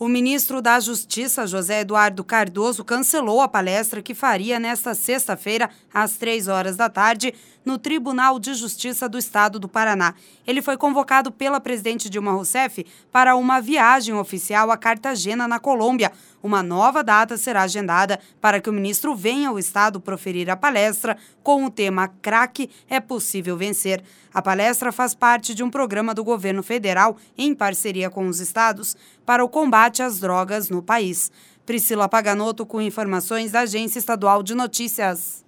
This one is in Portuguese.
O ministro da Justiça, José Eduardo Cardoso, cancelou a palestra que faria nesta sexta-feira, às 15h, no Tribunal de Justiça do Estado do Paraná. Ele foi convocado pela presidente Dilma Rousseff para uma viagem oficial a Cartagena, na Colômbia. Uma nova data será agendada para que o ministro venha ao estado proferir a palestra com o tema "Crack é possível vencer". A palestra faz parte de um programa do governo federal, em parceria com os estados, para o combate às drogas no país. Priscila Paganotto com informações da Agência Estadual de Notícias.